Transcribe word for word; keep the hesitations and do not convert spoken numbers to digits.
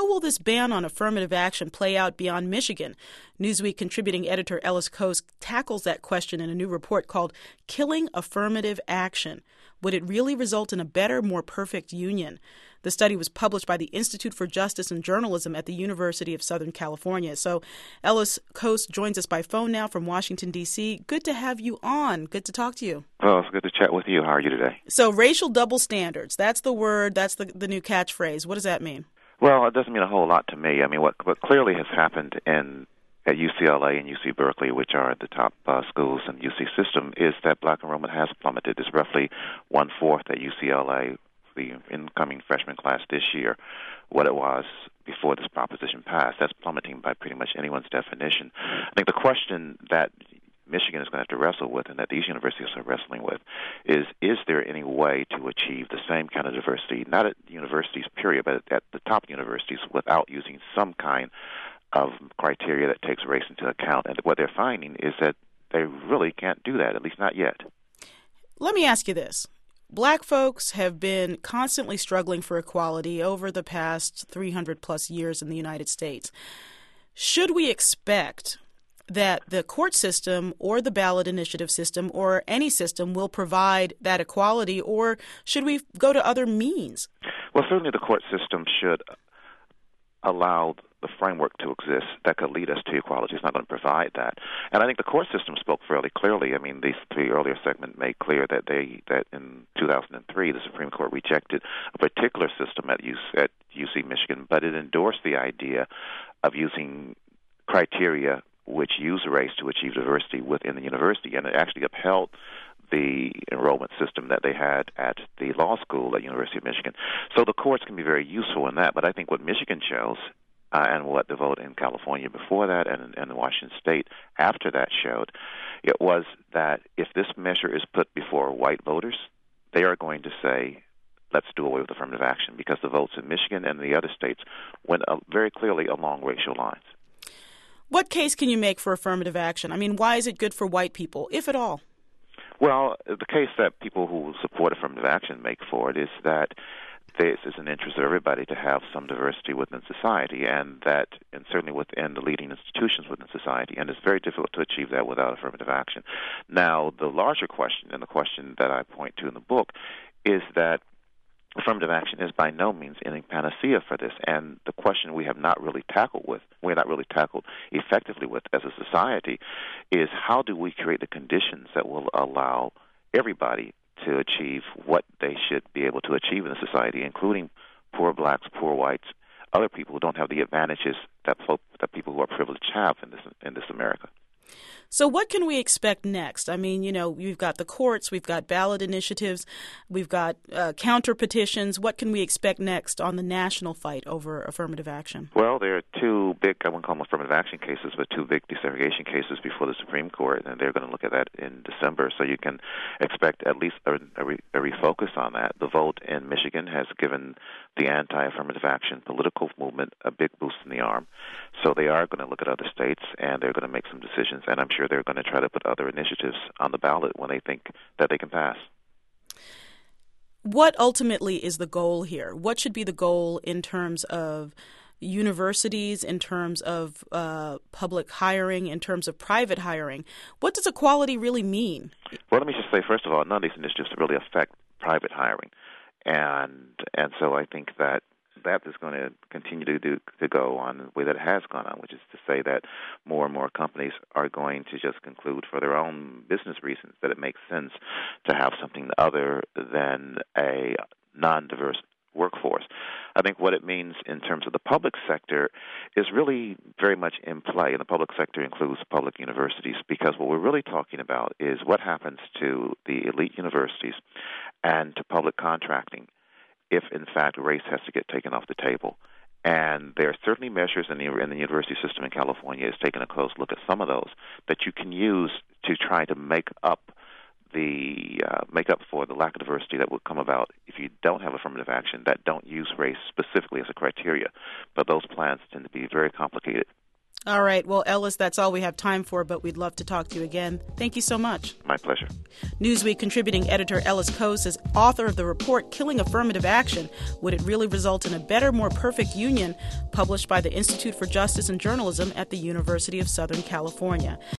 how will this ban on affirmative action play out beyond Michigan? Newsweek contributing editor Ellis Coase tackles that question in a new report called Killing Affirmative Action. Would it really result in a better, more perfect union? The study was published by the Institute for Justice and Journalism at the University of Southern California. So Ellis Coase joins us by phone now from Washington, D C. Good to have you on. Good to talk to you. Well, it's good to chat with you. How are you today? So racial double standards, that's the word, that's the, the new catchphrase. What does that mean? Well, it doesn't mean a whole lot to me. I mean, what, what clearly has happened in at U C L A and U C Berkeley, which are the top uh, schools in the U C system, is that black enrollment has plummeted. It's roughly one-fourth at U C L A, the incoming freshman class this year, what it was before this proposition passed. That's plummeting by pretty much anyone's definition. I think the question that Michigan is going to have to wrestle with, and that these universities are wrestling with, is is there any way to achieve the same kind of diversity, not at universities, period, but at the top universities, without using some kind of criteria that takes race into account? And what they're finding is that they really can't do that, at least not yet. Let me ask you this. Black folks have been constantly struggling for equality over the past three hundred plus years in the United States. Should we expect that the court system or the ballot initiative system or any system will provide that equality, or should we go to other means? Well, certainly the court system should allow the framework to exist that could lead us to equality. It's not going to provide that. And I think the court system spoke fairly clearly. I mean, these three earlier segments made clear that they that in two thousand three, the Supreme Court rejected a particular system at U C, at U C Michigan, but it endorsed the idea of using criteria which use race to achieve diversity within the university, and it actually upheld the enrollment system that they had at the law school at University of Michigan. So the courts can be very useful in that, but I think what Michigan shows, uh, and what the vote in California before that and, and Washington State after that showed, it was that if this measure is put before white voters, they are going to say, let's do away with affirmative action, because the votes in Michigan and the other states went uh, very clearly along racial lines. What case can you make for affirmative action? I mean, why is it good for white people, if at all? Well, the case that people who support affirmative action make for it is that this is an interest of everybody to have some diversity within society, and that, and certainly within the leading institutions within society, and it's very difficult to achieve that without affirmative action. Now, the larger question, and the question that I point to in the book, is that affirmative action is by no means any panacea for this, and the question we have not really tackled with, we're not really tackled effectively with as a society, is how do we create the conditions that will allow everybody to achieve what they should be able to achieve in a society, including poor blacks, poor whites, other people who don't have the advantages that that people who are privileged have in this in this America. So what can we expect next? I mean, you know, we've got the courts, we've got ballot initiatives, we've got uh, counter petitions. What can we expect next on the national fight over affirmative action? Well, there are two big, I wouldn't call them affirmative action cases, but two big desegregation cases before the Supreme Court, and they're going to look at that in December. So you can expect at least a, a, re, a refocus on that. The vote in Michigan has given the anti-affirmative action political movement a big boost in the arm. So they are going to look at other states, and they're going to make some decisions, and I'm sure they're going to try to put other initiatives on the ballot when they think that they can pass. What ultimately is the goal here? What should be the goal in terms of universities, in terms of uh, public hiring, in terms of private hiring? What does equality really mean? Well, let me just say, first of all, none of these initiatives really affect private hiring. And and so I think that that is going to continue to do to go on the way that it has gone on, which is to say that more and more companies are going to just conclude for their own business reasons that it makes sense to have something other than a non-diverse workforce. I think what it means in terms of the public sector is really very much in play, and the public sector includes public universities, because what we're really talking about is what happens to the elite universities and to public contracting if, in fact, race has to get taken off the table. And there are certainly measures in the, in the university system in California is taking a close look at some of those that you can use to try to make up the uh, make up for the lack of diversity that would come about if you don't have affirmative action that don't use race specifically as a criteria. But those plans tend to be very complicated. All right. Well, Ellis, that's all we have time for, but we'd love to talk to you again. Thank you so much. My pleasure. Newsweek contributing editor Ellis Coase is author of the report Killing Affirmative Action: Would It Really Result in a Better, More Perfect Union?, published by the Institute for Justice and Journalism at the University of Southern California.